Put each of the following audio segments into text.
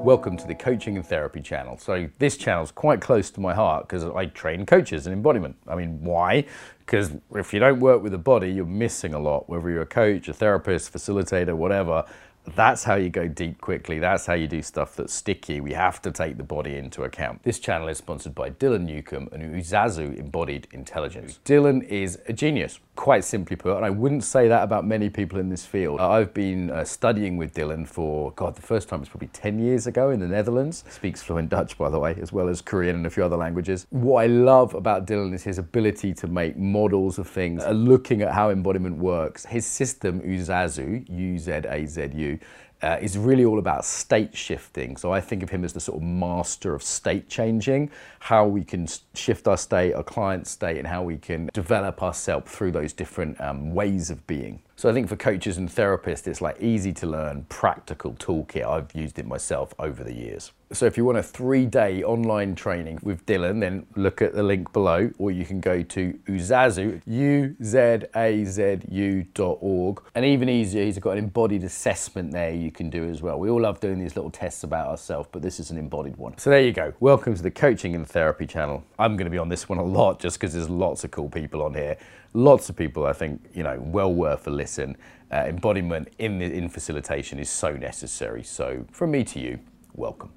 welcome to the Coaching and Therapy channel. So this channel is quite close to my heart because I train coaches in embodiment. I mean, why? Because if you don't work with the body, you're missing a lot. Whether you're a coach, a therapist, facilitator, whatever, that's how you go deep quickly. That's how you do stuff that's sticky. We have to take the body into account. This channel is sponsored by Dylan Newcomb and Uzazu Embodied Intelligence. Dylan is a genius, quite simply put, and I wouldn't say that about many people in this field. I've been studying with Dylan for, God, the first time was probably 10 years ago in the Netherlands. Speaks fluent Dutch, by the way, as well as Korean and a few other languages. What I love about Dylan is his ability to make models of things, looking at how embodiment works. His system, Uzazu, U-Z-A-Z-U, is really all about state shifting. So I think of him as the sort of master of state changing, how we can shift our state, our client's state, and how we can develop ourselves through those different ways of being. So I think for coaches and therapists, it's like easy to learn, practical toolkit. I've used it myself over the years. So if you want a 3-day online training with Dylan, then look at the link below, or you can go to Uzazu, uzazu.org. And even easier, he's got an embodied assessment there you can do as well. We all love doing these little tests about ourselves, but this is an embodied one. So there you go. Welcome to the Coaching and Therapy channel. I'm going to be on this one a lot just because there's lots of cool people on here. Lots of people, I think, you know, well worth a listen. Embodiment in facilitation is so necessary. So from me to you, welcome.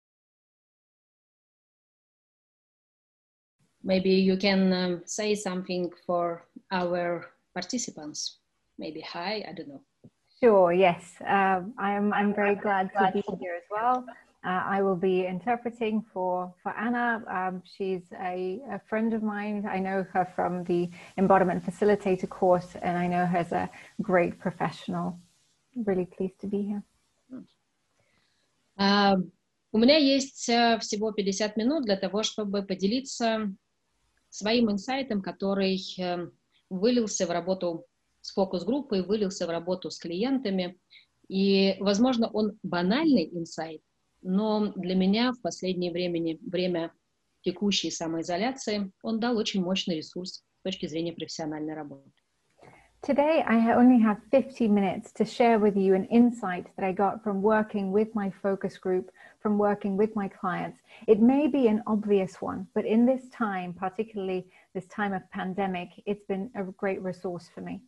Maybe you can say something for our participants. Maybe hi, I don't know. Sure, yes. I'm very glad to be here as well. I will be interpreting for Anna. She's a friend of mine. I know her from the Embodiment Facilitator course, and I know her as a great professional. Really pleased to be here. У меня есть всего 50 минут для того, чтобы поделиться своим инсайтом, который вылился в работу с фокус-группой, вылился в работу с клиентами. И, возможно, он банальный инсайт, но для меня в последнее время текущей самоизоляции он дал очень мощный ресурс с точки зрения профессиональной работы. Today, I only have 50 minutes to share with you an insight that I got from working with my focus group, from working with my clients. It may be an obvious one, but in this time, particularly this time of pandemic, it's been a great resource for me.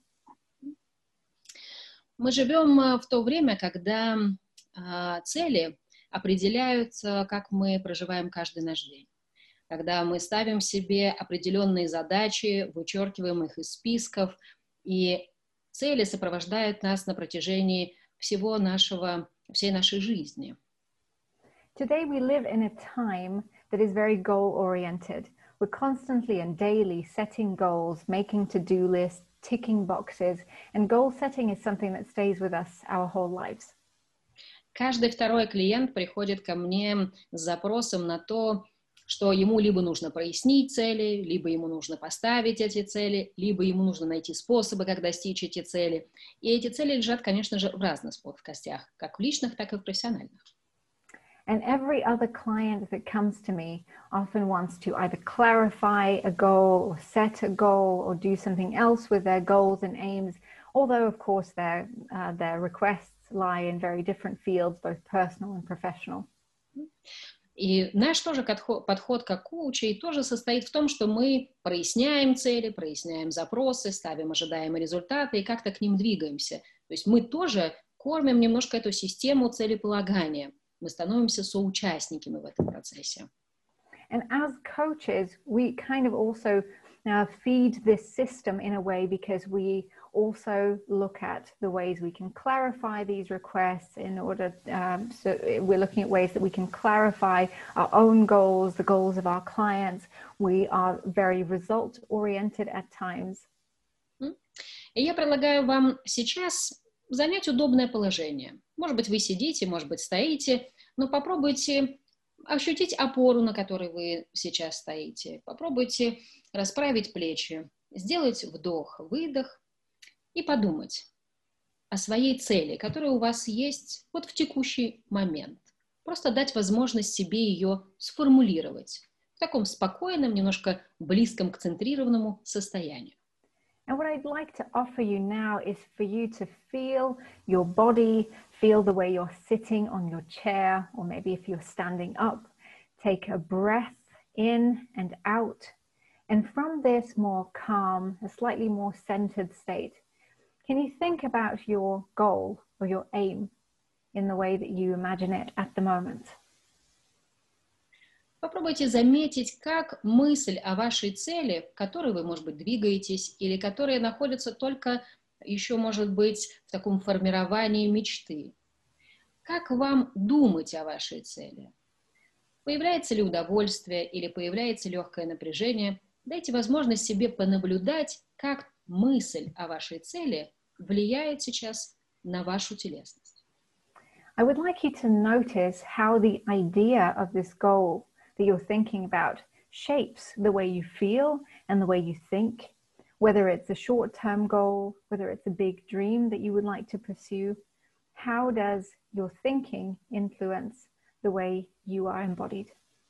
Мы живем в то время, когда цели определяют, как мы проживаем каждый наш день. Когда мы ставим себе определенные задачи, вычеркиваем их из списков, и цели сопровождают нас на протяжении всей нашей жизни. Today we live in a time that is very goal-oriented. We're constantly and daily setting goals, making to-do lists, ticking boxes, and goal setting is something that stays with us our whole lives. Каждый второй клиент приходит ко мне с запросом на то, что ему либо нужно прояснить цели, либо ему нужно поставить эти цели, либо ему нужно найти способы, как достичь эти цели. И эти цели лежат, конечно же, в разных плоскостях, как в личных, так и в профессиональных. And every other client that comes to me often wants to either clarify a goal or set a goal or do something else with their goals and aims, although of course their requests lie in very different fields, both personal and professional. И наш тоже подход как коучей тоже состоит в том, что мы проясняем цели, проясняем запросы, ставим ожидаемые результаты и как-то к ним двигаемся. То есть мы тоже кормим немножко эту систему целеполагания. Мы становимся соучастниками в этом процессе. And as coaches, we kind of also feed this system in a way because we also look at the ways we can clarify these requests in order, so we're looking at ways that we can clarify our own goals, the goals of our clients. We are very result-oriented at times. И я предлагаю вам сейчас занять удобное положение. Может быть, вы сидите, может быть, стоите, но попробуйте ощутить опору, на которой вы сейчас стоите. Попробуйте расправить плечи, сделать вдох-выдох и подумать о своей цели, которая у вас есть вот в текущий момент. Просто дать возможность себе ее сформулировать в таком спокойном, немножко близком к центрированному состоянию. And what I'd like to offer you now is for you to feel your body, feel the way you're sitting on your chair, or maybe if you're standing up, take a breath in and out. And from this more calm, a slightly more centered state, can you think about your goal or your aim in the way that you imagine it at the moment? Попробуйте заметить, как мысль о вашей цели, к которой вы, может быть, двигаетесь, или которая находится только еще, может быть, в таком формировании мечты. Как вам думать о вашей цели? Появляется ли удовольствие или появляется легкое напряжение? Дайте возможность себе понаблюдать, как мысль о вашей цели влияет сейчас на вашу телесность. I would like you to notice how the idea of this goal that you're thinking about shapes the way you feel and the way you think, whether it's a short-term goal, whether it's a big dream that you would like to pursue. How does your thinking influence the way you are embodied?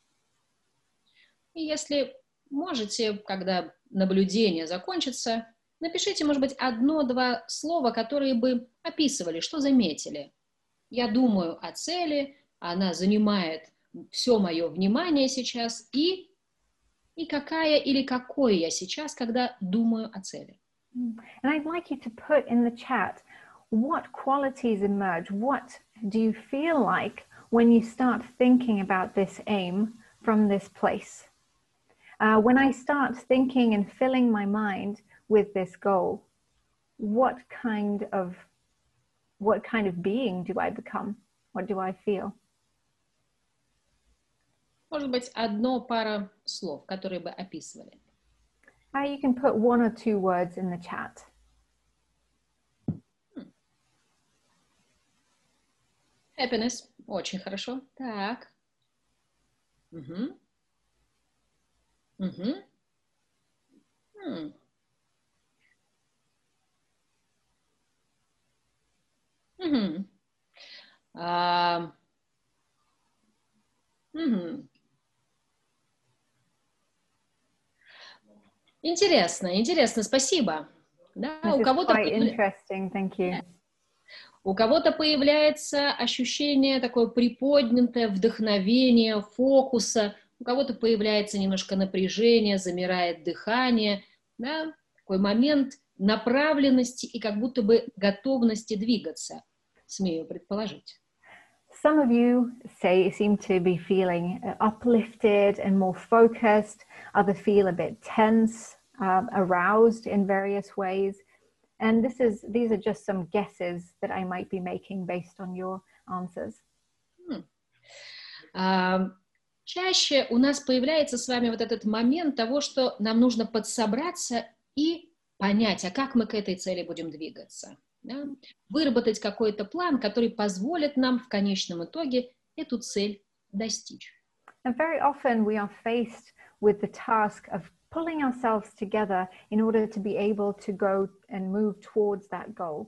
И если можете, когда наблюдение закончится, напишите, может быть, 1-2 слова, которые бы описывали, что заметили. Я думаю о цели, она занимает все мое внимание сейчас, и какая или какой я сейчас, когда думаю о цели. And I'd like you to put in the chat what qualities emerge, what do you feel like when you start thinking about this aim from this place? When I start thinking and filling my mind with this goal, what kind of being do I become? What do I feel? Может быть, 1-пара слов, которые бы описывали. You can put 1 or 2 words in the chat. Happiness. Очень хорошо. Так. Угу. Угу. Угу. Угу. Интересно, спасибо. Да, This is quite interesting, thank you. У кого-то появляется ощущение такое приподнятое, вдохновение, фокуса, у кого-то появляется немножко напряжение, замирает дыхание, да, такой момент направленности и как будто бы готовности двигаться, смею предположить. Some of you seem to be feeling uplifted and more focused. Others feel a bit tense, aroused in various ways. And these are just some guesses that I might be making based on your answers. Чаще у нас появляется с вами вот этот момент того, что нам нужно подсобраться и понять, а как мы к этой цели будем двигаться. Да? Выработать какой-то план, который позволит нам в конечном итоге эту цель достичь. And very often we are faced with the task of pulling ourselves together in order to be able to go and move towards that goal.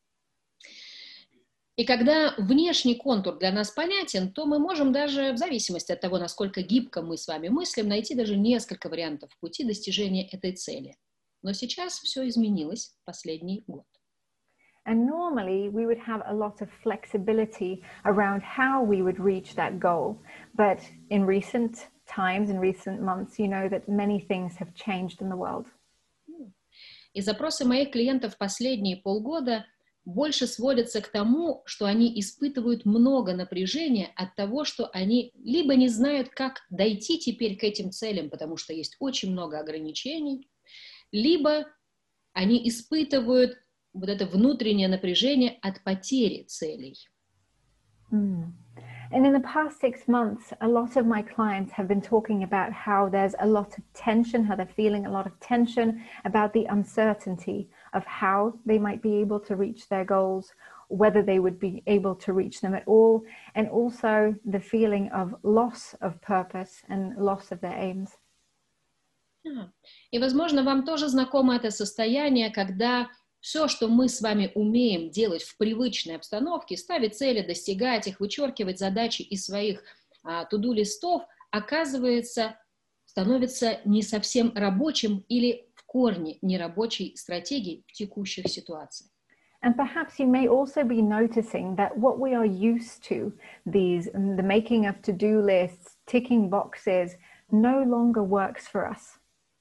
И когда внешний контур для нас понятен, то мы можем даже, в зависимости от того, насколько гибко мы с вами мыслим, найти даже несколько вариантов пути достижения этой цели. Но сейчас все изменилось в последний год. And normally we would have a lot of flexibility around how we would reach that goal. But in recent times, in recent months, you know that many things have changed in the world. И запросы моих клиентов последние полгода больше сводятся к тому, что они испытывают много напряжения от того, что они либо не знают, как дойти теперь к этим целям, потому что есть очень много ограничений, либо они испытывают вот это внутреннее напряжение от потери целей. And in the past 6 months, a lot of my clients have been talking about how there's a lot of tension, how they're feeling a lot of tension about the uncertainty of how they might be able to reach their goals, whether they would be able to reach them at all, and also the feeling of loss of purpose and loss of their aims. И, возможно, вам тоже знакомо это состояние, когда все, что мы с вами умеем делать в привычной обстановке, ставить цели, достигать их, вычеркивать задачи из своих to-do-листов, оказывается, становится не совсем рабочим или в корне нерабочей стратегией в текущих ситуациях. And perhaps you may also be noticing that what we are used to, the making of to-do lists, ticking boxes, no longer works for us.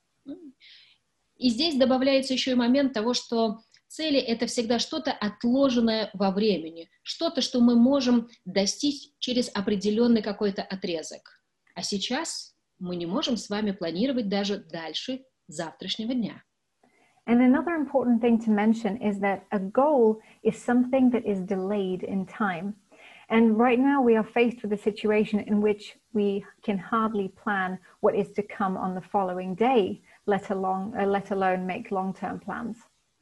И здесь добавляется еще и момент того, что цели — это всегда что-то отложенное во времени, что-то, что мы можем достичь через определенный какой-то отрезок. А сейчас мы не можем с вами планировать даже дальше завтрашнего дня. And another important thing to mention is that a goal is something that is delayed in time. And right now we are faced with a situation in which we can hardly plan what is to come on the following day, let alone make long-term plans.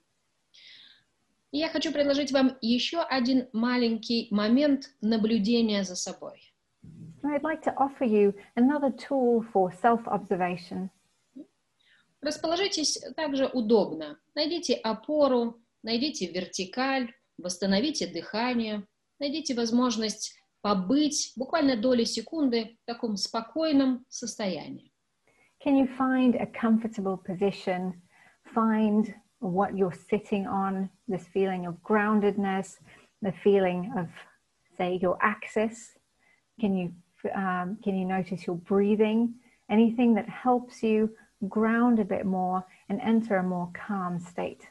И я хочу предложить вам еще один маленький момент наблюдения за собой. I'd like to offer you another tool for self-observation. Расположитесь также удобно. Найдите опору, найдите вертикаль, восстановите дыхание, найдите возможность побыть буквально доли секунды в таком спокойном состоянии. Can you find a comfortable position? Find what you're sitting on, this feeling of groundedness, the feeling of, say, your axis. Can you notice your breathing? Anything that helps you ground a bit more and enter a more calm state.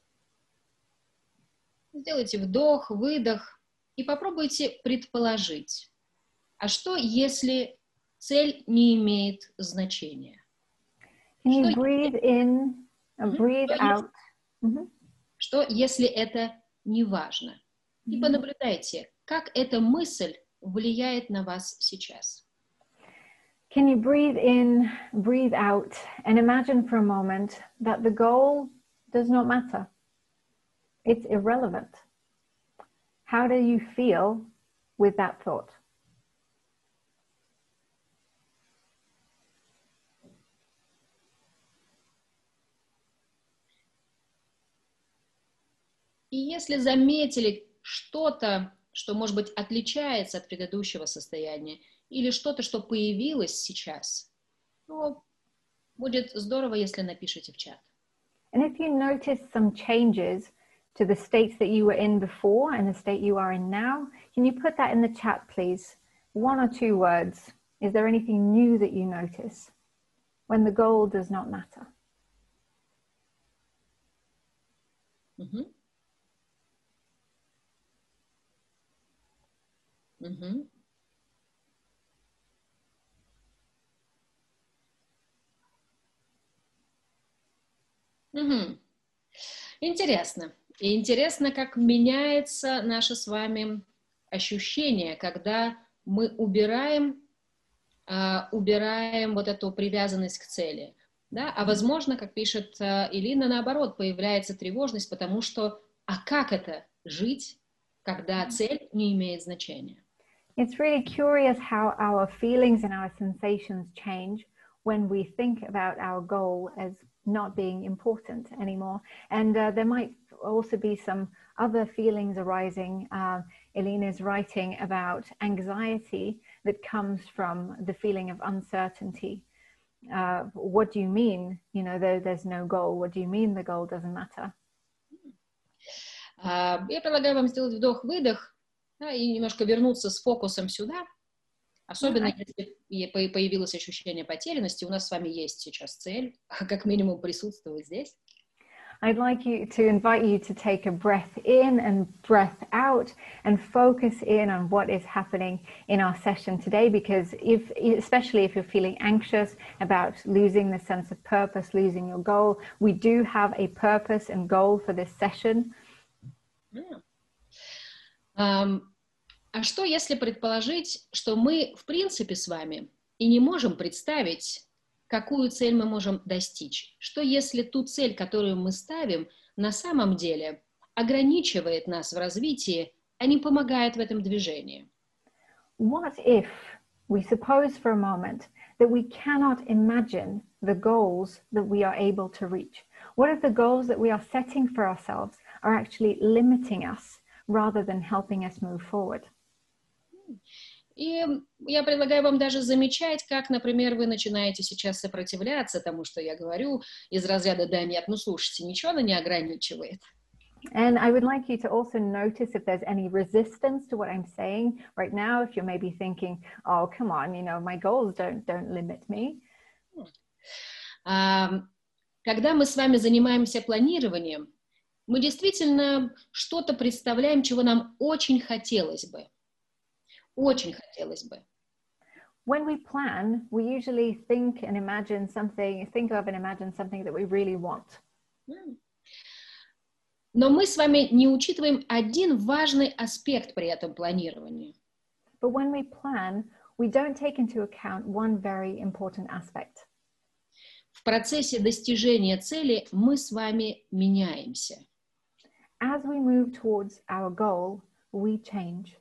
Сделайте вдох, выдох и попробуйте предположить, а что, если цель не имеет значения? Can you breathe in and breathe out? Что, если это не важно? И понаблюдайте, как эта мысль влияет на вас сейчас. Can you breathe in, breathe out, and imagine for a moment that the goal does not matter. It's irrelevant. How do you feel with that thought? И если заметили что-то, что, может быть, отличается от предыдущего состояния, или что-то, что появилось сейчас, то будет здорово, если напишите в чат. And if you notice some changes to the states that you were in before and the state you are in now, can you put that in the chat, please? 1 or 2 words. Is there anything new that you notice when the goal does not matter? Угу. Угу. Угу. Интересно. И интересно, как меняется наше с вами ощущение, когда мы убираем вот эту привязанность к цели. Да? А возможно, как пишет Элина, наоборот, появляется тревожность, потому что, а как это жить, когда цель не имеет значения? It's really curious how our feelings and our sensations change when we think about our goal as not being important anymore. And there might also be some other feelings arising. Elena's writing about anxiety that comes from the feeling of uncertainty. What do you mean, there's no goal? What do you mean the goal doesn't matter? Я предлагаю вам сделать вдох-выдох, да, и немножко вернуться с фокусом сюда. Особенно, если появилось ощущение потерянности, у нас с вами есть сейчас цель, как минимум присутствовать здесь. I'd like to invite you to take a breath in and breath out and focus in on what is happening in our session today, because especially if you're feeling anxious about losing the sense of purpose, losing your goal, we do have a purpose and goal for this session. А что, если предположить, что мы, в принципе, с вами и не можем представить, какую цель мы можем достичь? Что, если ту цель, которую мы ставим, на самом деле ограничивает нас в развитии, а не помогает в этом движении? What if we suppose for a moment that we cannot imagine the goals that we are able to reach? What if the goals that we are setting for ourselves are actually limiting us rather than helping us move forward? И я предлагаю вам даже замечать, как, например, вы начинаете сейчас сопротивляться тому, что я говорю, из разряда «да нет, ну слушайте, ничего она не ограничивает». And I would like you to also notice if there's any resistance to what I'm saying right now. If you're maybe thinking, oh, come on, you know, my goals don't limit me. Когда мы с вами занимаемся планированием, мы действительно что-то представляем, чего нам очень хотелось бы. Очень хотелось бы. When we plan, we usually think and imagine something that we really want. Но мы с вами не учитываем один важный аспект при этом планировании. But when we plan, we don't take into account one very important aspect. В процессе достижения цели мы с вами меняемся. As we move towards our goal, we change.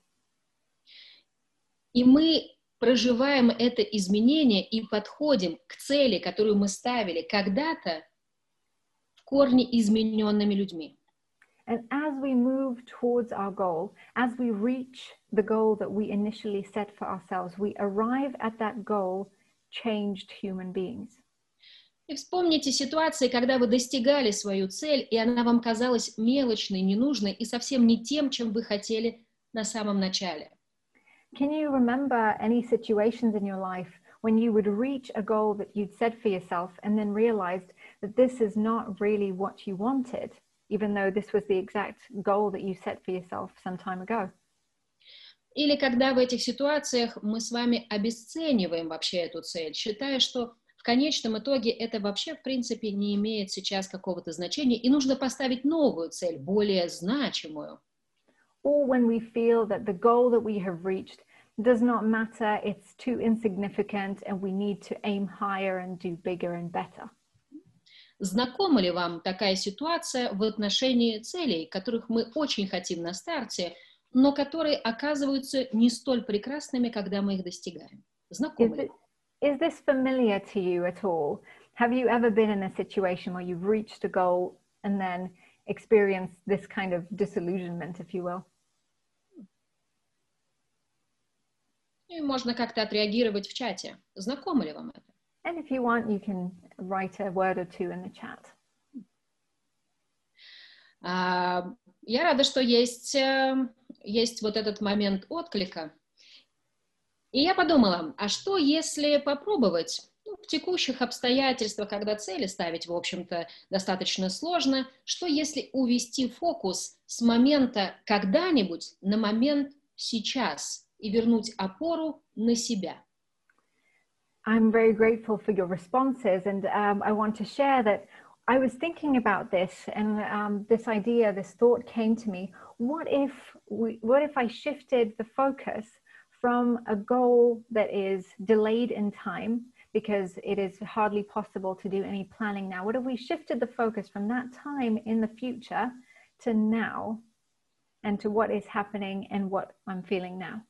И мы проживаем это изменение и подходим к цели, которую мы ставили когда-то, в корне измененными людьми. And as we move towards our goal, as we reach the goal that we initially set for ourselves, we arrive at that goal changed human beings. И вспомните ситуации, когда вы достигали свою цель, и она вам казалась мелочной, ненужной и совсем не тем, чем вы хотели на самом начале. Can you remember any situations in your life when you would reach a goal that you'd set for yourself and then realized that this is not really what you wanted, even though this was the exact goal that you set for yourself some time ago? Или когда в этих ситуациях мы с вами обесцениваем вообще эту цель, считая, что в конечном итоге это вообще, в принципе, не имеет сейчас какого-то значения, и нужно поставить новую цель, более значимую. Or when we feel that the goal that we have reached does not matter, it's too insignificant, and we need to aim higher and do bigger and better. Знакома ли вам такая ситуация в отношении целей, которых мы очень хотим на старте, но которые оказываются не столь прекрасными, когда мы их достигаем? Знакомы ли? Is this familiar to you at all? Have you ever been in a situation where you've reached a goal and then experienced this kind of disillusionment, if you will? И можно как-то отреагировать в чате. Знакомо ли вам это? And if you want, you can write a word or two in the chat. Я рада, что есть вот этот момент отклика. И я подумала, а что если попробовать в текущих обстоятельствах, когда цели ставить, в общем-то, достаточно сложно, что если увести фокус с момента когда-нибудь на момент сейчас и вернуть опору на себя? I'm very grateful for your responses, and I want to share that I was thinking about this, and this thought came to me. What if I shifted the focus from a goal that is delayed in time, because it is hardly possible to do any planning now? What if we shifted the focus from that time in the future to now, and to what is happening and what I'm feeling now?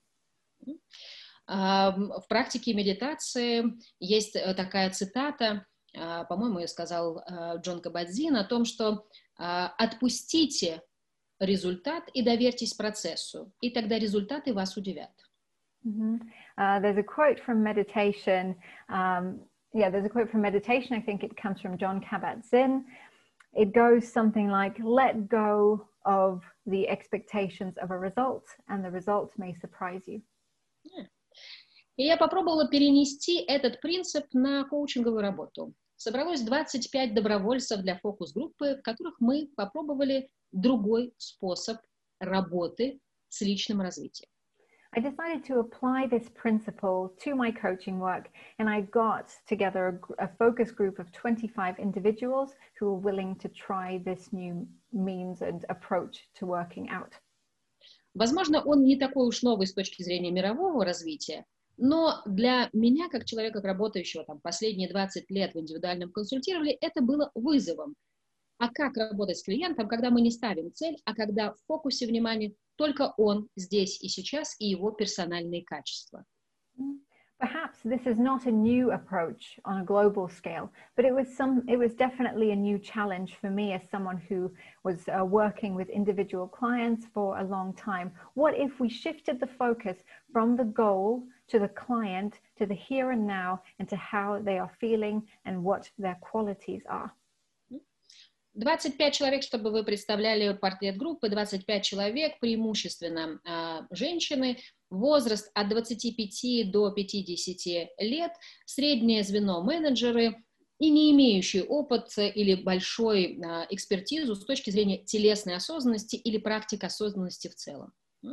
В практике медитации есть такая цитата, по-моему, ее сказал Джон Кабат-Зинн, о том, что отпустите результат и доверьтесь процессу, и тогда результаты вас удивят. There's a quote from meditation. There's a quote from meditation. I think it comes from John Kabat-Zinn. It goes something like, let go of the expectations of a result, and the result may surprise you. И я попробовала перенести этот принцип на коучинговую работу. Собралось 25 добровольцев для фокус-группы, в которых мы попробовали другой способ работы с личным развитием. I decided to apply this principle to my coaching work, and I got together a focus group of 25 individuals who were willing to try this new means and approach to working out. Возможно, он не такой уж новый с точки зрения мирового развития, но для меня, как человека, работающего последние 20 лет в индивидуальном консультировании, это было вызовом. А как работать с клиентом, когда мы не ставим цель, а когда в фокусе внимания только он здесь и сейчас и его персональные качества? Perhaps this is not a new approach on a global scale, but it was definitely a new challenge for me as someone who was working with individual clients for a long time. What if we shifted the focus from the goal to the client, to the here and now, and to how they are feeling and what their qualities are? 25 человек, чтобы вы представляли портрет группы, 25 человек, преимущественно женщины, возраст от 25 до 50 лет, среднее звено менеджеры и не имеющие опыт или большой экспертизу с точки зрения телесной осознанности или практик осознанности в целом.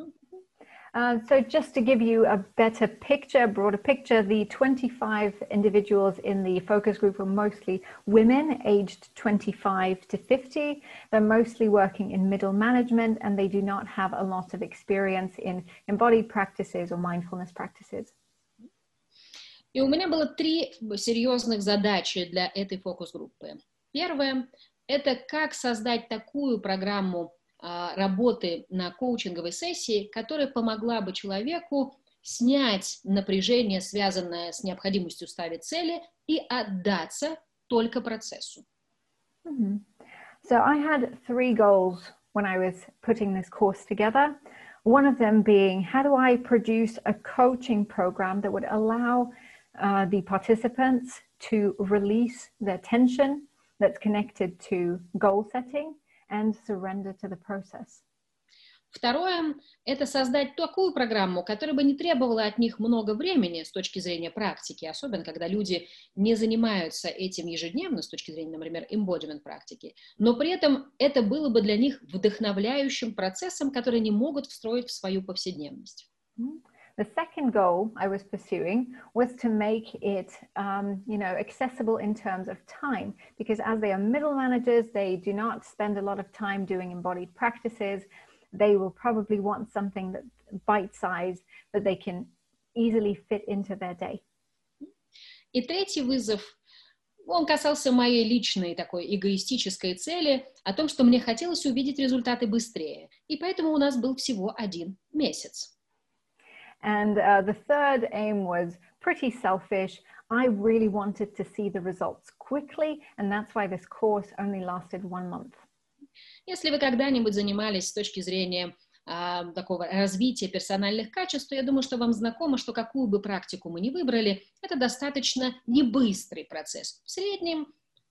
So just to give you a better picture, broader picture, the 25 individuals in the focus group were mostly women aged 25 to 50. They're mostly working in middle management and they do not have a lot of experience in embodied practices or mindfulness practices. И у меня было 3 серьезных задачи для этой фокус-группы. Первое – это как создать такую программу работы на коучинговой сессии, которая помогла бы человеку снять напряжение, связанное с необходимостью ставить цели, и отдаться только процессу. Mm-hmm. So I had 3 goals when I was putting this course together. One of them being, how do I produce a coaching program that would allow the participants to release their tension that's connected to goal setting and surrender to the process. Второе – это создать такую программу, которая бы не требовала от них много времени с точки зрения практики, особенно когда люди не занимаются этим ежедневно с точки зрения, например, embodiment практики, но при этом это было бы для них вдохновляющим процессом, который они могут встроить в свою повседневность. The second goal I was pursuing was to make it, accessible in terms of time, because as they are middle managers, they do not spend a lot of time doing embodied practices. They will probably want something that's bite-sized that they can easily fit into their day. И третий вызов, он касался моей личной такой эгоистической цели, о том, что мне хотелось увидеть результаты быстрее, и поэтому у нас был всего 1 месяц. And the third aim was pretty selfish. I really wanted to see the results quickly, and that's why this course only lasted 1 month. Если вы когда-нибудь занимались с точки зрения такого развития персональных качеств, то я думаю, что вам знакомо, что какую бы практику мы ни выбрали, это достаточно небыстрый процесс. В среднем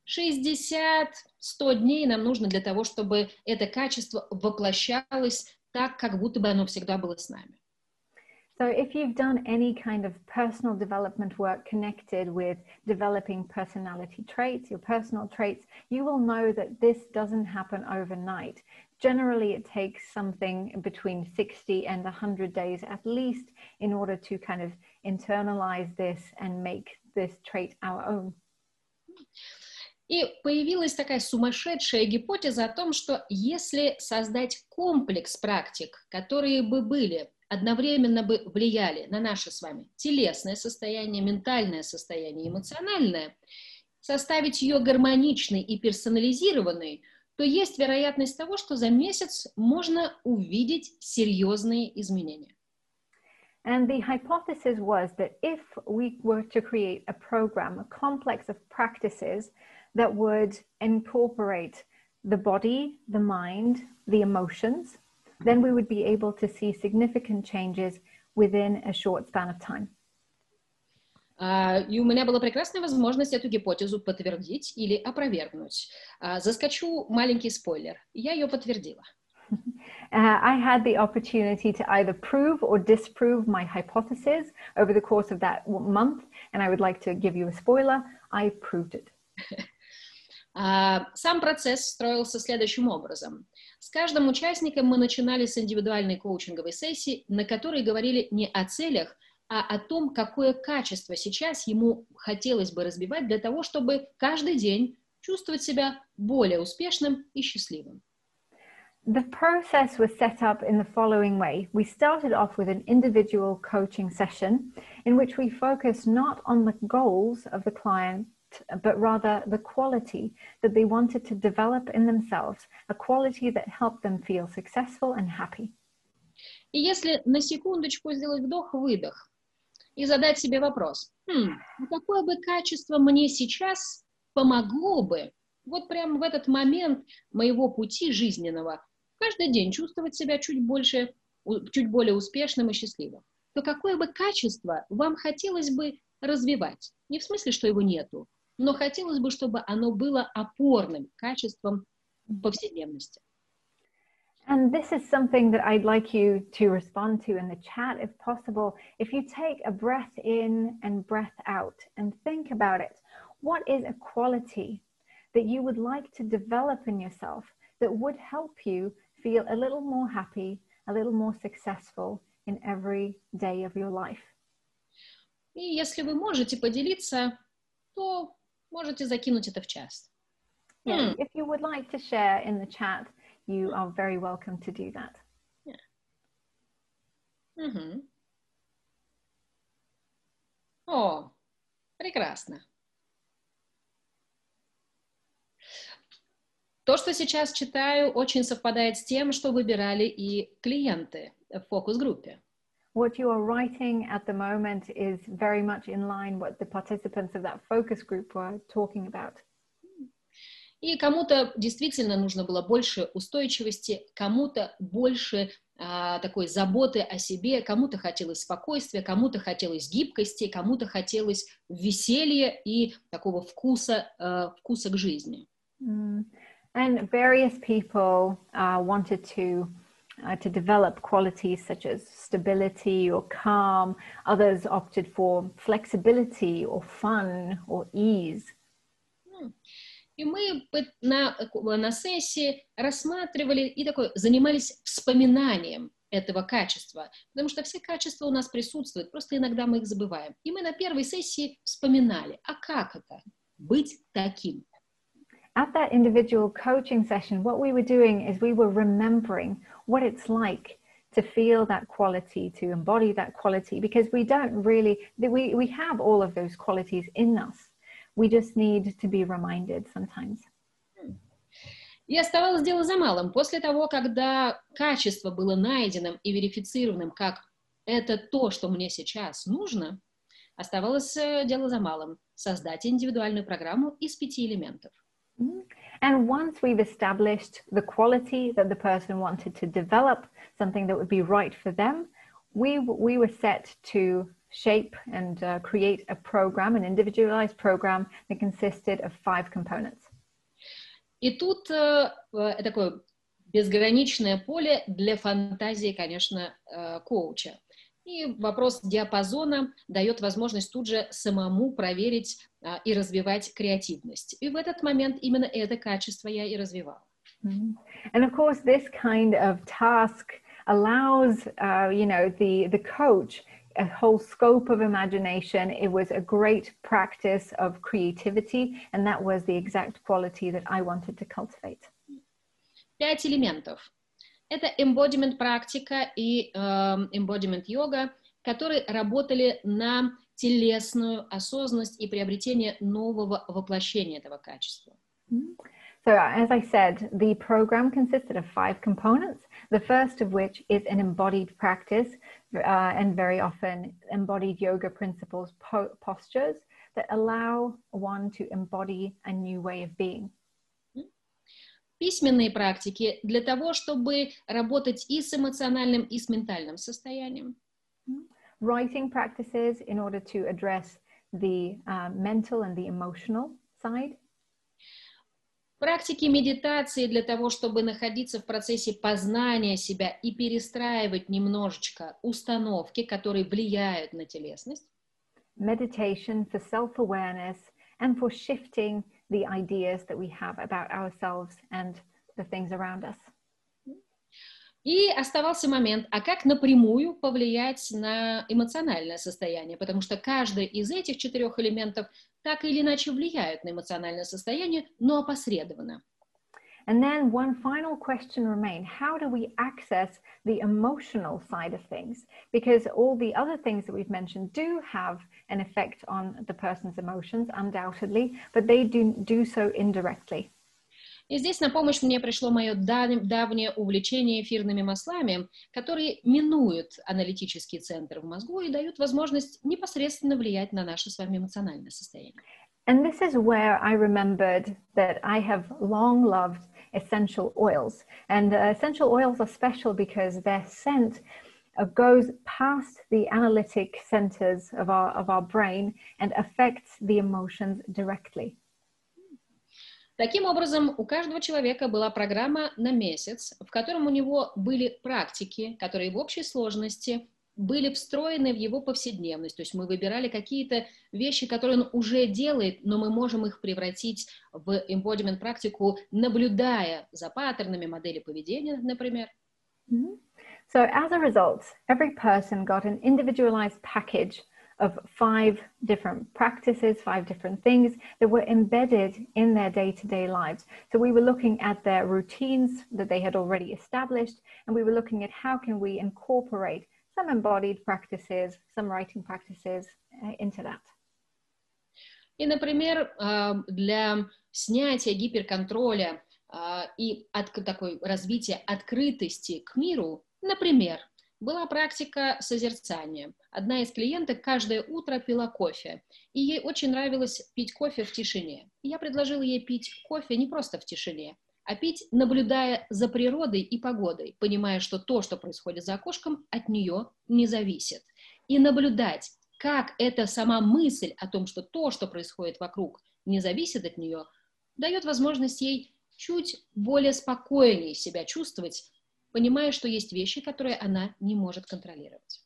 60-100 дней нам нужно для того, чтобы это качество воплощалось так, как будто бы оно всегда было с нами. So if you've done any kind of personal development work connected with developing personality traits, your personal traits, you will know that this doesn't happen overnight. Generally, it takes something between 60 and 100 days at least in order to kind of internalize this and make this trait our own. И появилась такая сумасшедшая гипотеза о том, что если создать комплекс практик, которые бы были одновременно бы влияли на наше с вами телесное состояние, ментальное состояние, эмоциональное, составить ее гармоничной и персонализированной, то есть вероятность того, что за месяц можно увидеть серьезные изменения. And the hypothesis was that if we were to create a program, a complex of practices that would incorporate the body, the mind, the emotions, then we would be able to see significant changes within a short span of time. И у меня была прекрасная возможность эту гипотезу подтвердить или опровергнуть. Заскочу маленький спойлер. Я ее подтвердила. I had the opportunity to either prove or disprove my hypothesis over the course of that month, and I would like to give you a spoiler. I proved it. Сам процесс строился следующим образом. С каждым участником мы начинали с индивидуальной коучинговой сессии, на которой говорили не о целях, а о том, какое качество сейчас ему хотелось бы развивать для того, чтобы каждый день чувствовать себя более успешным и счастливым. The process was set up in the following way. We started off with an individual coaching session in which we focused not on the goals of the client, but rather the quality that they wanted to develop in themselves, a quality that helped them feel successful and happy. И если на секундочку сделать вдох-выдох и задать себе вопрос, какое бы качество мне сейчас помогло бы вот прямо в этот момент моего пути жизненного каждый день чувствовать себя чуть более успешным и счастливым, то какое бы качество вам хотелось бы развивать? Не в смысле, что его нету, но хотелось бы, чтобы оно было опорным качеством в повседневности. And this is something that I'd like you to respond to in the chat, if possible. If you take a breath in and breath out and think about it, what is a quality that you would like to develop in yourself that would help you feel a little more happy, a little more successful in every day of your life? И если вы можете поделиться, то можете закинуть это в чат. Yeah, if you would like to share in the chat, you are very welcome to do that. Yeah. Угу. О, прекрасно. То, что сейчас читаю, очень совпадает с тем, что выбирали и клиенты в фокус-группе. What you are writing at the moment is very much in line with what the participants of that focus group were talking about. И кому-то действительно нужно было больше устойчивости, кому-то больше такой заботы о себе, кому-то хотелось спокойствия, кому-то хотелось гибкости, кому-то хотелось веселья и такого вкуса к жизни. And various people wanted to develop qualities such as stability or calm. Others opted for flexibility or fun or ease. И мы на сессии рассматривали и занимались вспоминанием этого качества, потому что все качества у нас присутствуют, просто иногда мы их забываем. И мы на первой сессии вспоминали, а как это быть таким? At that individual coaching session, what we were doing is we were remembering what it's like to feel that quality, to embody that quality, because we don't really, we have all of those qualities in us. We just need to be reminded sometimes. И оставалось дело за малым. После того, когда качество было найденным и верифицированным, как это то, что мне сейчас нужно, оставалось дело за малым. Создать индивидуальную программу из 5 элементов. And once we've established the quality that the person wanted to develop, something that would be right for them, we were set to shape and create a program, an individualized program that consisted of 5 components. И тут такое безграничное поле для фантазии, конечно, коуча. И вопрос диапазона дает возможность тут же самому проверить и развивать креативность. И в этот момент именно это качество я и развивала. And of course, this kind of task allows, the coach a whole scope of imagination. It was a great practice of creativity, and that was the exact quality that I wanted to cultivate. 5 элементов. Это embodiment практика и embodiment йога, которые работали на телесную осознанность и приобретение нового воплощения этого качества. So as I said, the program consisted of 5 components, the first of which is an embodied practice and very often embodied yoga principles, postures that allow one to embody a new way of being. Письменные практики для того, чтобы работать и с эмоциональным, и с ментальным состоянием. Writing practices in order to address the mental and the emotional side. Практики медитации для того, чтобы находиться в процессе познания себя и перестраивать немножечко установки, которые влияют на телесность. Meditation for self-awareness and for shifting the ideas that we have about ourselves and the things around us. И оставался момент, а как напрямую повлиять на эмоциональное состояние, потому что каждый из этих 4 элементов так или иначе влияют на эмоциональное состояние, но опосредованно. And then one final question remained. How do we access the emotional side of things? Because all the other things that we've mentioned do have an effect on the person's emotions, undoubtedly, but they do so indirectly. И здесь на помощь мне пришло мое давнее увлечение эфирными маслами, которые минуют аналитический центр в мозгу и дают возможность непосредственно влиять на наше с вами эмоциональное состояние. And this is where I remembered that I have long loved essential oils. And essential oils are special because their scent goes past the analytic centers of our brain and affects the emotions directly. Таким образом, у каждого человека была программа на месяц, в котором у него были практики, которые в общей сложности были встроены в его повседневность. То есть мы выбирали какие-то вещи, которые он уже делает, но мы можем их превратить в embodiment практику, наблюдая за паттернами модели поведения, например. Mm-hmm. So as a result, every person got an individualized package of 5 different practices, 5 different things that were embedded in their day-to-day lives. So we were looking at their routines that they had already established, and we were looking at how can we incorporate some embodied practices, some writing practices into that. И, например, для снятия гиперконтроля и такой развития открытости к миру, например, была практика созерцания. Одна из клиенток каждое утро пила кофе, и ей очень нравилось пить кофе в тишине. И я предложила ей пить кофе не просто в тишине, а пить, наблюдая за природой и погодой, понимая, что то, что происходит за окошком, от нее не зависит. И наблюдать, как эта сама мысль о том, что то, что происходит вокруг, не зависит от нее, дает возможность ей чуть более спокойнее себя чувствовать, понимая, что есть вещи, которые она не может контролировать.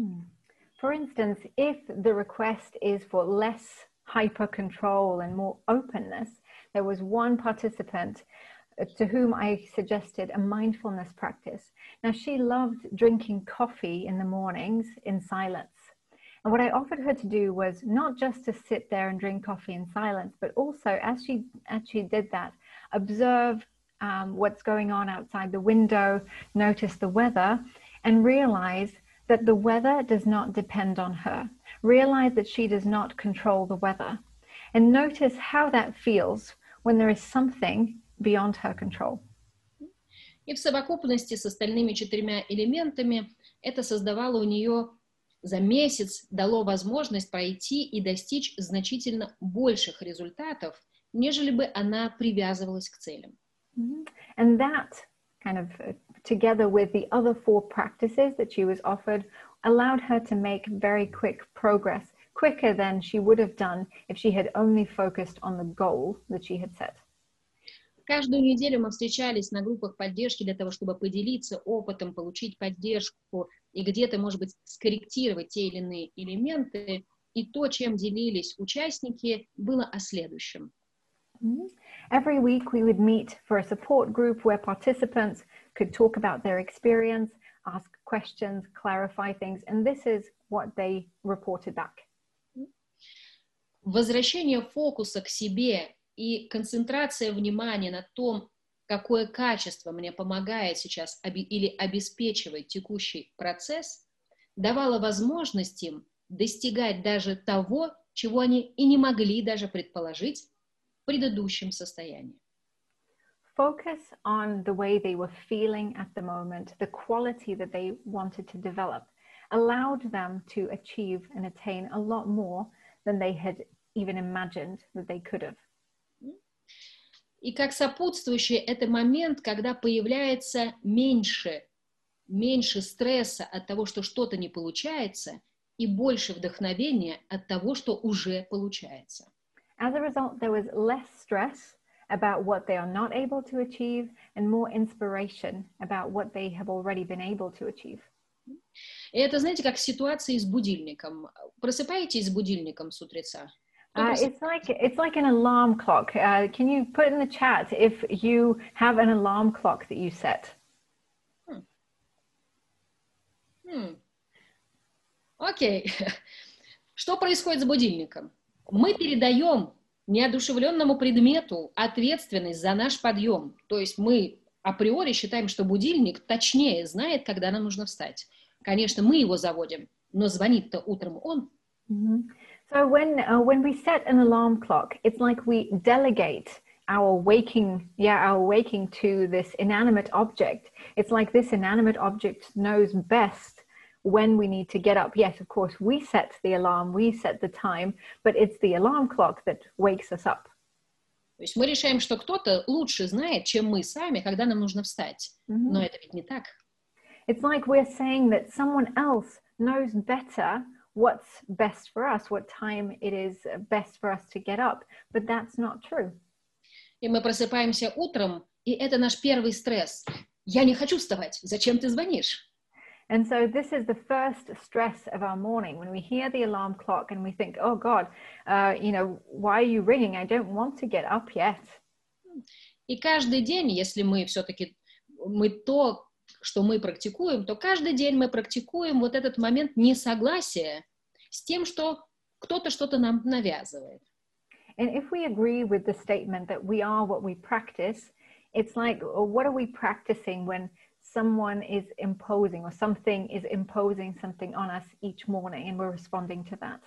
For instance, if the request is for less hyper-control and more openness, there was one participant to whom I suggested a mindfulness practice. Now, she loved drinking coffee in the mornings in silence. And what I offered her to do was not just to sit there and drink coffee in silence, but also, as she actually did that, observe what's going on outside the window, notice the weather, and realize that the weather does not depend on her. Realize that she does not control the weather. And notice how that feels when there is something beyond her control. И в совокупности с остальными 4 элементами это создавало у нее за месяц, дало возможность пройти и достичь значительно больших результатов, нежели бы она привязывалась к целям. And that kind of, together with the other 4 practices that she was offered, allowed her to make very quick progress, quicker than she would have done if she had only focused on the goal that she had set. Каждую неделю мы встречались на группах поддержки для того, чтобы поделиться опытом, получить поддержку и где-то, может быть, скорректировать те или иные элементы. И то, чем делились участники, было о следующем. Every week we would meet for a support group where participants could talk about their experience, ask questions, clarify things, and this is what they reported back. Возвращение фокуса к себе и концентрация внимания на том, какое качество мне помогает сейчас или обеспечивает текущий процесс, давало возможность им достигать даже того, чего они и не могли даже предположить в предыдущем состоянии. Focus on the way they were feeling at the moment, the quality that they wanted to develop, allowed them to achieve and attain a lot more than they had even imagined that they could have. И как сопутствующий это момент, когда появляется меньше стресса от того, что что-то не получается, и больше вдохновения от того, что уже получается. As a result, there was less stress about what they are not able to achieve and more inspiration about what they have already been able to achieve. И это, знаете, как ситуация с будильником. Просыпаетесь с будильником с утреца? It's like an alarm clock. Can you put in the chat if you have an alarm clock that you set? Окей. Что происходит с будильником? Мы передаем неодушевленному предмету ответственность за наш подъем. То есть мы априори считаем, что будильник точнее знает, когда нам нужно встать. Конечно, мы его заводим, но звонит-то утром он. So when we set an alarm clock, it's like we delegate our waking to this inanimate object. It's like this inanimate object knows best when we need to get up. Yes, of course, we set the alarm, we set the time, but it's the alarm clock that wakes us up. То есть мы решаем, что кто-то лучше знает, чем мы сами, когда нам нужно встать. Но это ведь не так. It's like we're saying that someone else knows better what's best for us, what time it is best for us to get up, but that's not true. И мы просыпаемся утром, и это наш первый стресс. Я не хочу вставать. Зачем ты звонишь? And so this is the first stress of our morning when we hear the alarm clock and we think, oh God, why are you ringing? I don't want to get up yet. И каждый день, если мы все-таки, то, что мы практикуем, то каждый день мы практикуем вот этот момент несогласия с тем, что кто-то что-то нам навязывает. And if we agree with the statement that we are what we practice, it's like, what are we practicing when someone is imposing or something is imposing something on us each morning and we're responding to that?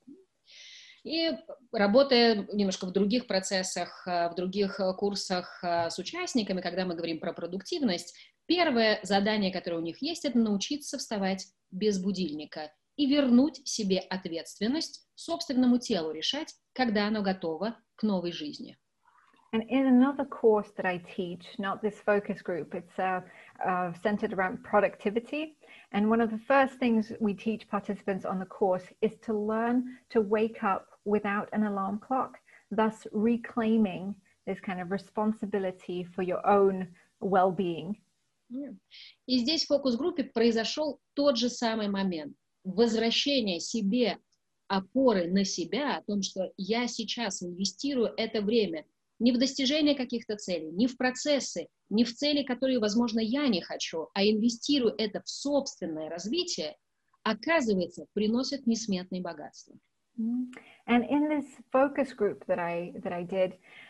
И работая немножко в других процессах, в других курсах с участниками, когда мы говорим про продуктивность, первое задание, которое у них есть, это научиться вставать без будильника и вернуть себе ответственность, собственному телу решать, когда оно готово к новой жизни. And in another course that I teach, not this focus group, it's centered around productivity. And one of the first things we teach participants on the course is to learn to wake up without an alarm clock, thus reclaiming this kind of responsibility for your own well-being. И здесь в фокус-группе произошел тот же самый момент. Возвращение себе опоры на себя, о том, что я сейчас инвестирую это время не в достижение каких-то целей, не в процессы, не в цели, которые, возможно, я не хочу, а инвестирую это в собственное развитие, оказывается, приносит несметные богатства. And in this focus group that I did,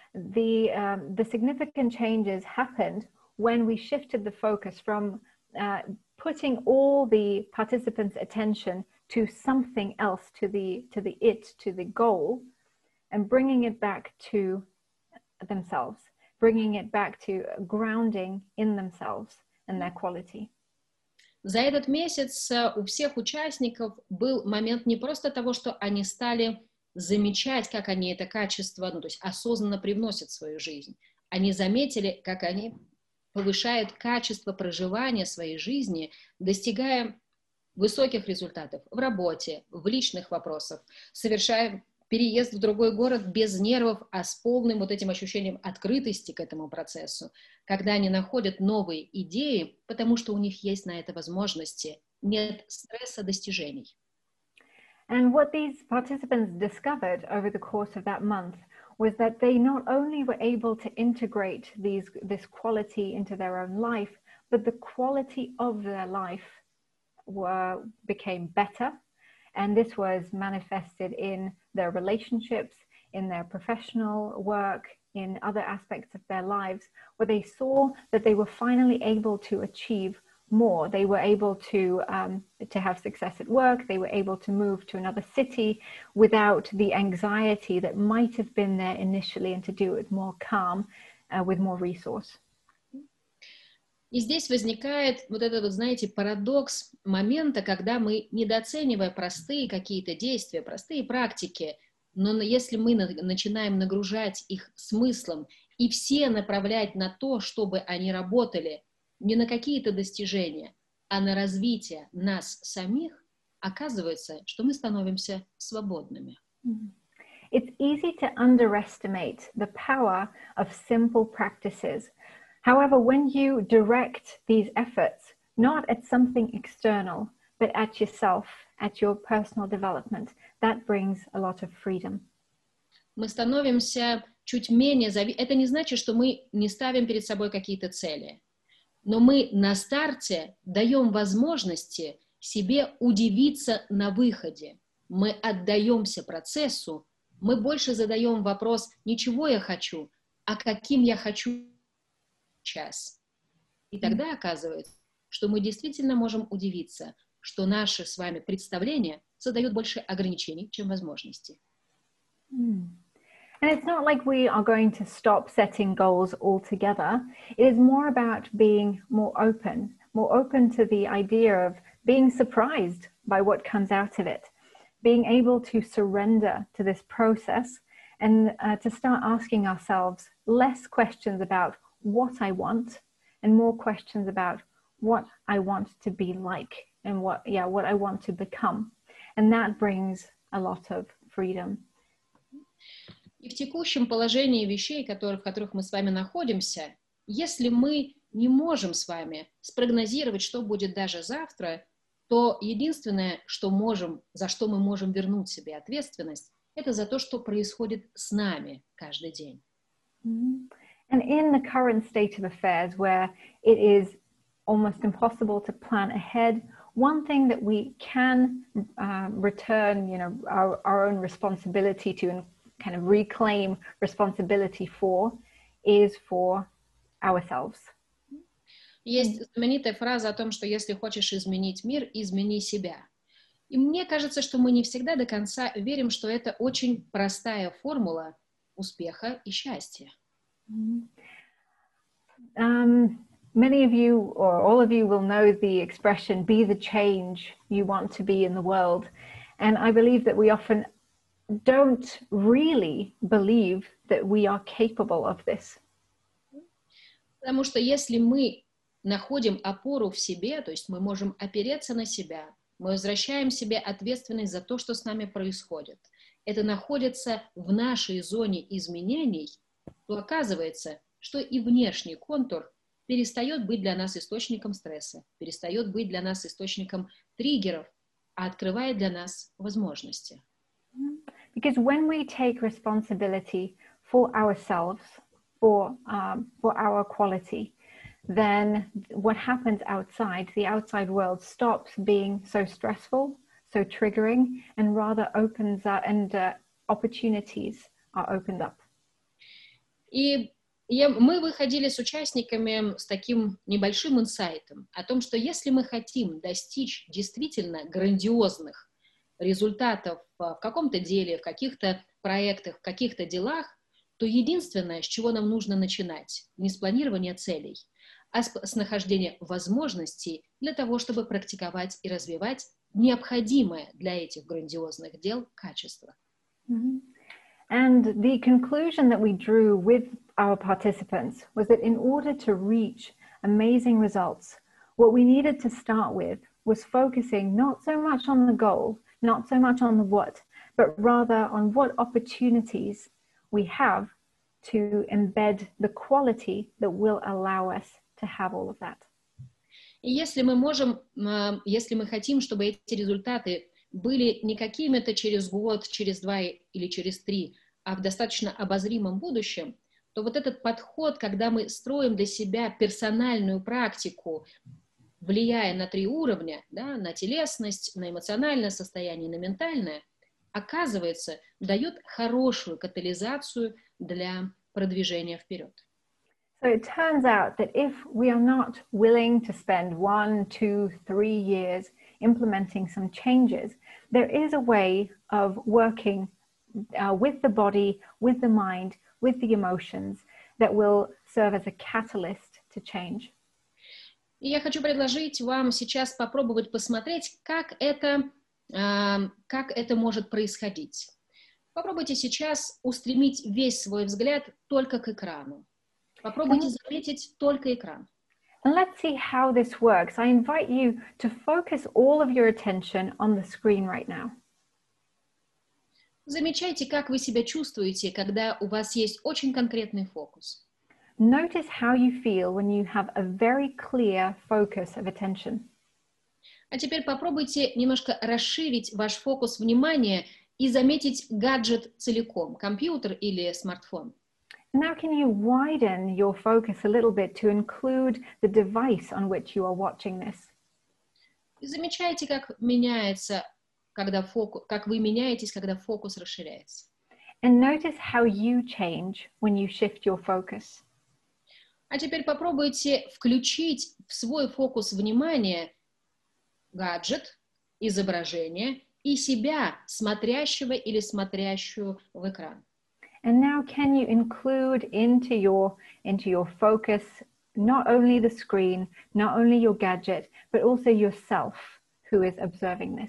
the significant changes happened when we shifted the focus from putting all the participants' attention to something else, to the goal, and bringing it back to themselves, bringing it back to grounding in themselves and their quality. За этот месяц у всех участников был момент не просто того, что они стали замечать, как они это качество, то есть осознанно привносят в свою жизнь. Они заметили, как они повышают качество проживания своей жизни, достигая высоких результатов в работе, в личных вопросах, совершая переезд в другой город без нервов, а с полным вот этим ощущением открытости к этому процессу, когда они находят новые идеи, потому что у них есть на это возможности, нет стресса достижений. And what these participants discovered over the course of that month was that they not only were able to integrate this quality into their own life, but the quality of their life became better. And this was manifested in their relationships, in their professional work, in other aspects of their lives, where they saw that they were finally able to achieve more. They were able to have success at work. They were able to move to another city without the anxiety that might have been there initially, and to do it more calm, with more resource. И здесь возникает вот этот, знаете, парадокс момента, когда мы, недооценивая простые какие-то действия, простые практики, но если мы начинаем нагружать их смыслом и все направлять на то, чтобы они работали не на какие-то достижения, а на развитие нас самих, оказывается, что мы становимся свободными. It's easy to underestimate the power of simple practices. However, when you direct these efforts not at something external, but at yourself, at your personal development, that brings a lot of freedom. Мы становимся чуть менее Это не значит, что мы не ставим перед собой какие-то цели, но мы на старте даем возможности себе удивиться на выходе. Мы отдаемся процессу, мы больше задаем вопрос не чего я хочу, а каким я хочу сейчас. И тогда оказывается, что мы действительно можем удивиться, что наши с вами представления создают больше ограничений, чем возможностей. And it's not like we are going to stop setting goals altogether. It is more about being more open to the idea of being surprised by what comes out of it, being able to surrender to this process, and to start asking ourselves less questions about what I want and more questions about what I want to be like and what I want to become. And that brings a lot of freedom. И в текущем положении вещей, в которых мы с вами находимся, если мы не можем с вами спрогнозировать, что будет даже завтра, то единственное, за что мы можем вернуть себе ответственность, это за то, что происходит с нами каждый день. And in the current state of affairs, where it is almost impossible to plan ahead, one thing that we can return, our own responsibility to and kind of reclaim responsibility for is for ourselves. Есть знаменитая фраза о том, что если хочешь изменить мир, измени себя. И мне кажется, что мы не всегда до конца верим, что это очень простая формула успеха и счастья. Many of you or all of you will know the expression, be the change you want to be in the world. And I believe that we often don't really believe that we are capable of this. Потому что если мы находим опору в себе, то есть мы можем опереться на себя, мы возвращаем себе ответственность за то, что с нами происходит, это находится в нашей зоне изменений, то оказывается, что и внешний контур перестает быть для нас источником стресса, перестает быть для нас источником триггеров, а открывает для нас возможности. Because when we take responsibility for ourselves, for our quality, then what happens outside, the outside world stops being so stressful, so triggering, and rather opens up, and opportunities are opened up. И мы выходили с участниками с таким небольшим инсайтом о том, что если мы хотим достичь действительно грандиозных результатов в каком-то деле, в каких-то проектах, в каких-то делах, то единственное, с чего нам нужно начинать, не с планирования целей, а с нахождения возможностей для того, чтобы практиковать и развивать необходимое для этих грандиозных дел качество. And the conclusion that we drew with our participants was that in order to reach amazing results, what we needed to start with was focusing not so much on the goal, not so much on the what, but rather on what opportunities we have to embed the quality that will allow us to have all of that. И если мы хотим, чтобы эти результаты были не какими-то через год, через 2 или через 3, а в достаточно обозримом будущем, то вот этот подход, когда мы строим для себя персональную практику, влияя на 3 уровня, да, на телесность, на эмоциональное состояние, на ментальное, оказывается, дает хорошую катализацию для продвижения вперед. So it turns out that if we are not willing to spend 1, 2, 3 years implementing some changes, there is a way of working with the body, with the mind, with the emotions that will serve as a catalyst to change. И я хочу предложить вам сейчас попробовать посмотреть, как это может происходить. Попробуйте сейчас устремить весь свой взгляд только к экрану. Попробуйте заметить только экран. And let's see how this works. I invite you to focus all of your attention on the screen right now. Замечайте, как вы себя чувствуете, когда у вас есть очень конкретный фокус. Notice how you feel when you have a very clear focus of attention. А теперь попробуйте немножко расширить ваш фокус внимания и заметить гаджет целиком, компьютер или смартфон. Now can you widen your focus a little bit to include the device on which you are watching this? И замечайте, как меняется, как вы меняетесь, когда фокус расширяется. And notice how you change when you shift your focus. А теперь попробуйте включить в свой фокус внимания гаджет, изображение и себя, смотрящего или смотрящую в экран. And now can you include into your focus not only the screen, not only your gadget, but also yourself who is observing this.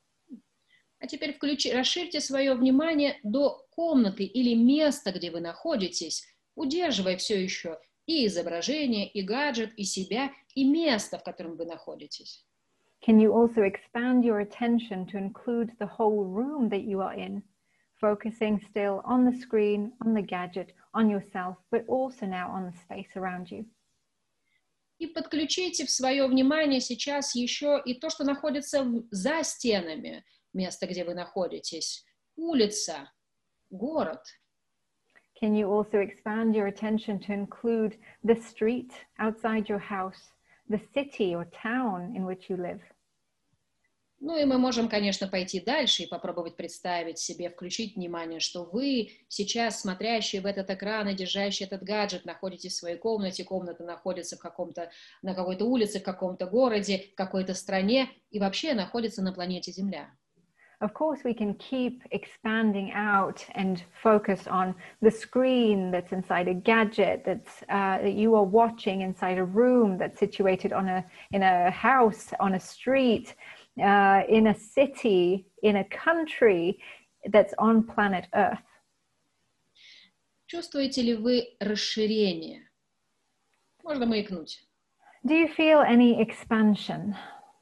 А теперь расширьте свое внимание до комнаты или места, где вы находитесь, удерживая все еще и изображение, и гаджет, и себя, и место, в котором вы находитесь. Can you also expand your attention to include the whole room that you are in, focusing still on the screen, on the gadget, on yourself, but also now on the space around you. И подключите в свое внимание сейчас еще и то, что находится за стенами места, где вы находитесь. Улица, город. Can you also expand your attention to include the street outside your house, the city or town in which you live? Ну и мы можем, конечно, пойти дальше и попробовать представить себе, включить внимание, что вы сейчас, смотрящие в этот экран и держащие этот гаджет, находитесь в своей комнате, комната находится на какой-то улице, в каком-то городе, в какой-то стране и вообще находится на планете Земля. Of course, we can keep expanding out and focus on the screen that's inside a gadget that you are watching inside a room that's situated in a house, on a street, in a city, in a country that's on planet Earth. Чувствуете ли вы расширение? Можно маякнуть. Do you feel any expansion?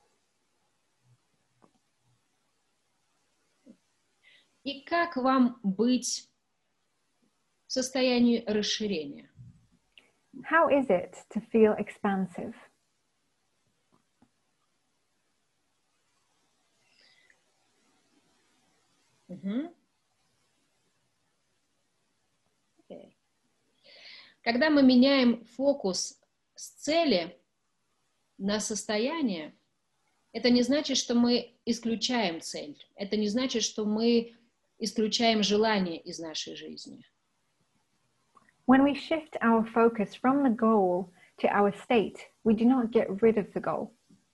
И как вам быть в состоянии расширения? How is it to feel expansive? Okay. Когда мы меняем фокус с цели на состояние, это не значит, что мы исключаем цель. Это не значит, что мы исключаем желание из нашей жизни. When we shift our focus from the goal to our state, we do not get rid of the goal.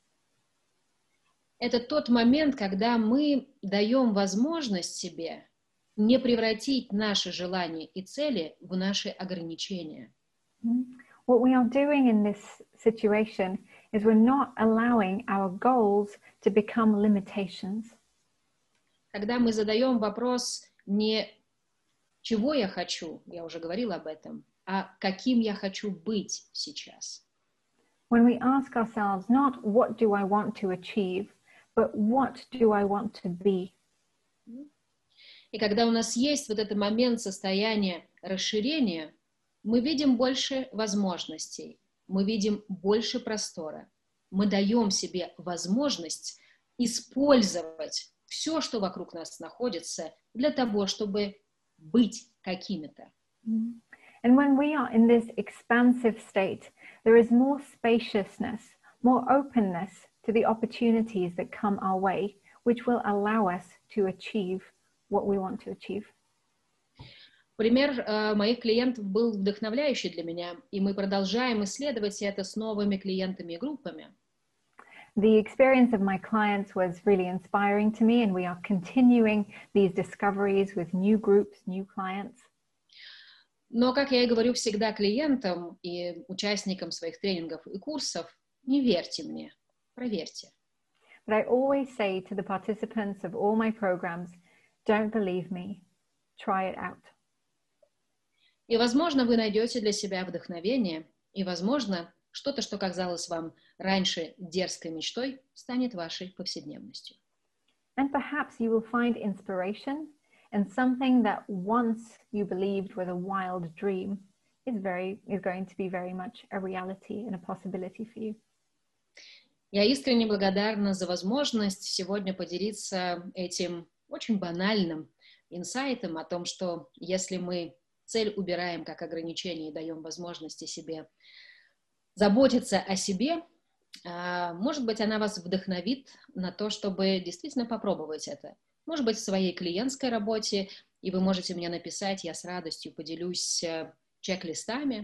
Это тот момент, когда мы даем возможность себе не превратить наши желания и цели в наши ограничения. What we are doing in this situation is we're not allowing our goals to become limitations. Когда мы задаем вопрос не чего я хочу, я уже говорила об этом, а каким я хочу быть сейчас. When we ask ourselves not what do I want to achieve, but what do I want to be. И когда у нас есть вот этот момент состояния расширения, мы видим больше возможностей, мы видим больше простора. Мы даем себе возможность использовать все, что вокруг нас находится, для того, чтобы быть какими-то. And when we are in this expansive state, there is more spaciousness, more openness to the opportunities that come our way, which will allow us to achieve what we want to achieve. Пример моих клиентов был вдохновляющий для меня, и мы продолжаем исследовать это с новыми клиентами и группами. The experience of my clients was really inspiring to me, and we are continuing these discoveries with new groups, new clients. Но, как я и говорю всегда клиентам и участникам своих тренингов и курсов, не верьте мне, проверьте. But I always say to the participants of all my programs, don't believe me, try it out. И, возможно, вы найдете для себя вдохновение, и, возможно, что-то, что казалось вам раньше дерзкой мечтой, станет вашей повседневностью. And perhaps you will find inspiration, and something that once you believed was a wild dream is going to be very much a reality and a possibility for you. Я искренне благодарна за возможность сегодня поделиться этим очень банальным инсайтом о том, что если мы цель убираем как ограничение и даем возможности себе заботиться о себе, может быть, она вас вдохновит на то, чтобы действительно попробовать это. Может быть, в своей клиентской работе, и вы можете мне написать, я с радостью поделюсь чек-листами.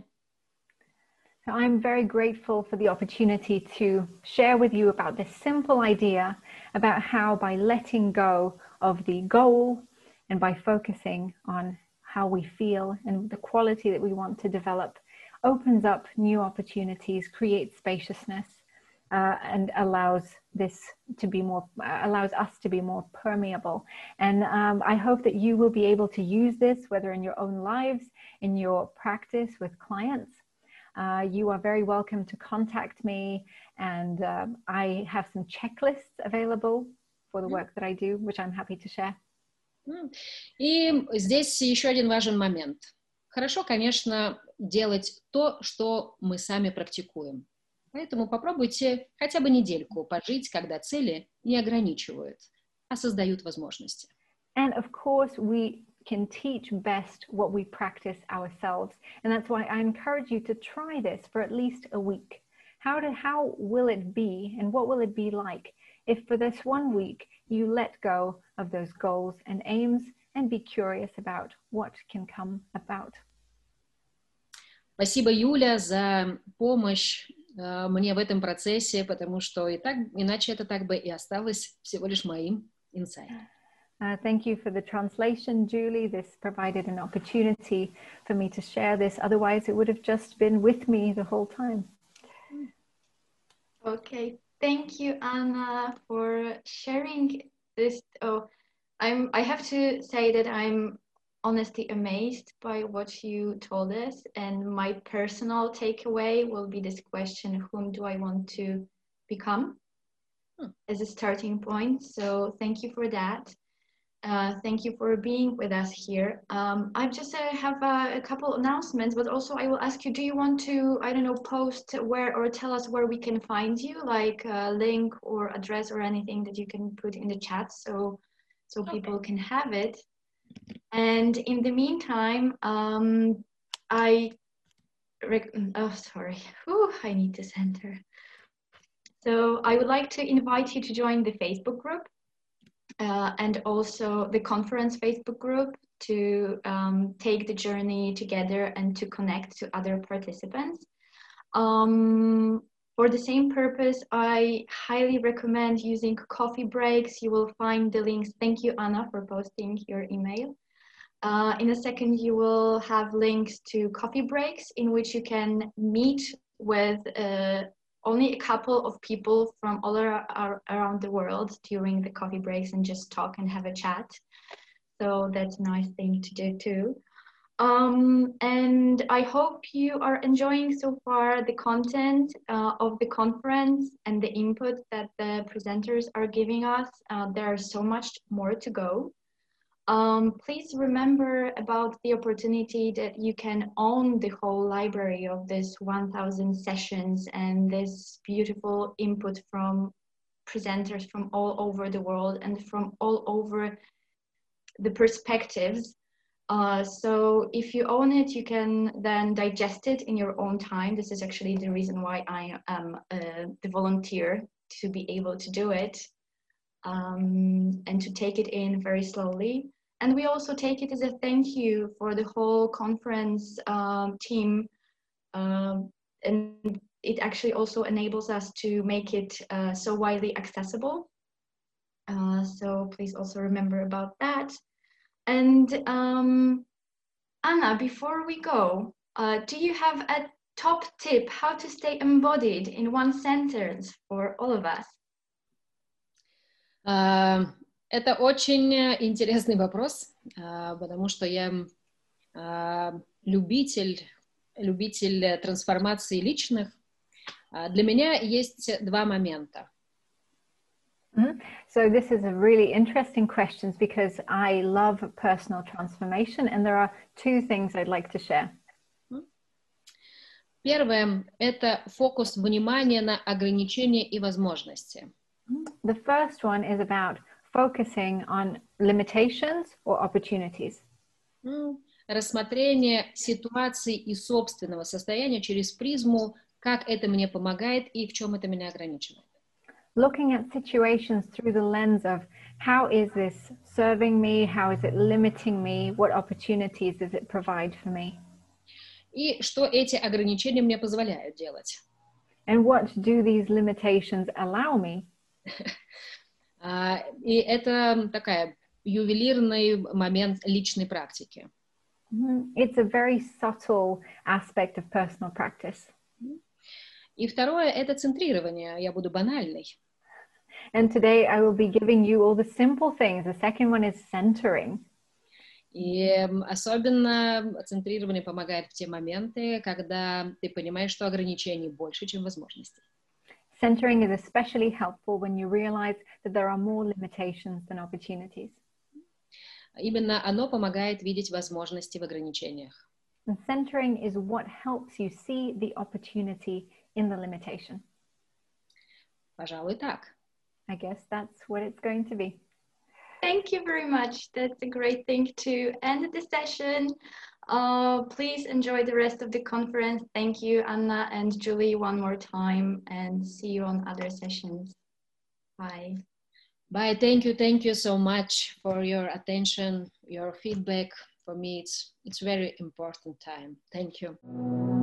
So I'm very grateful for the opportunity to share with you about this simple idea about how by letting go of the goal and by focusing on how we feel and the quality that we want to develop opens up new opportunities, creates spaciousness, and allows us to be more permeable. And I hope that you will be able to use this, whether in your own lives, in your practice with clients. You are very welcome to contact me, and I have some checklists available for the work that I do, which I'm happy to share. И здесь еще один важный момент. Хорошо, конечно, делать то, что мы сами практикуем. Поэтому попробуйте хотя бы недельку пожить, когда цели не ограничивают, а создают возможности. And of course, we can teach best what we practice ourselves. And that's why I encourage you to try this for at least a week. How will it be and what will it be like if for this 1 week you let go of those goals and aims and be curious about what can come about? Спасибо, Юля, за помощь мне в этом процессе, потому что и так, иначе это так бы и осталось всего лишь моим инсайтом. Thank you for the translation, Julie. This provided an opportunity for me to share this. Otherwise, it would have just been with me the whole time. Okay, thank you, Anna, for sharing this. I have to say that I'm honestly amazed by what you told us, and my personal takeaway will be this question: whom do I want to become as a starting point? So thank you for that. Thank you for being with us here. I just have a couple announcements, but also I will ask you, do you want to, I don't know, post where or tell us where we can find you, like a link or address or anything that you can put in the chat so people can have it. And in the meantime, I need to center. So I would like to invite you to join the Facebook group. And also the conference Facebook group to take the journey together and to connect to other participants. For the same purpose, I highly recommend using coffee breaks. You will find the links. Thank you, Anna, for posting your email. In a second, you will have links to coffee breaks in which you can meet with only a couple of people from all around the world during the coffee breaks and just talk and have a chat. So that's a nice thing to do too. And I hope you are enjoying so far the content of the conference and the input that the presenters are giving us. There's so much more to go. Please remember about the opportunity that you can own the whole library of this 1,000 sessions and this beautiful input from presenters from all over the world and from all over the perspectives. So if you own it, you can then digest it in your own time. This is actually the reason why I am the volunteer to be able to do it and to take it in very slowly. And we also take it as a thank you for the whole conference team. And it actually also enables us to make it so widely accessible. So please also remember about that. And Anna, before we go, do you have a top tip how to stay embodied in one sentence for all of us? Это очень интересный вопрос, потому что я любитель трансформации личных. Для меня есть два момента. So this is a really interesting question because I love personal transformation and there are two things I'd like to share. Первое – это фокус внимания на ограничения и возможности. The first one is about focusing on limitations or opportunities. Рассмотрение ситуации и собственного состояния через призму, как это мне помогает и в чем это меня ограничивает. Looking at situations through the lens of how is this serving me, how is it limiting me, what opportunities does it provide for me? И что эти ограничения мне позволяют делать. And what do these limitations allow me? И это такая ювелирный момент личной практики. It's a very subtle aspect of personal practice. И второе – это центрирование. Я буду банальной. And today I will be giving you all the simple things. The second one is centering. И особенно центрирование помогает в те моменты, когда ты понимаешь, что ограничений больше, чем возможностей. Centering is especially helpful when you realize that there are more limitations than opportunities. Именно оно помогает видеть возможности в ограничениях. And centering is what helps you see the opportunity in the limitation. Пожалуй, так. I guess that's what it's going to be. Thank you very much. That's a great thing to end the session. Please enjoy the rest of the conference. Thank you, Anna and Julie, one more time, and see you on other sessions. Bye. Bye. Thank you so much for your attention, your feedback. For me, it's very important time. Thank you.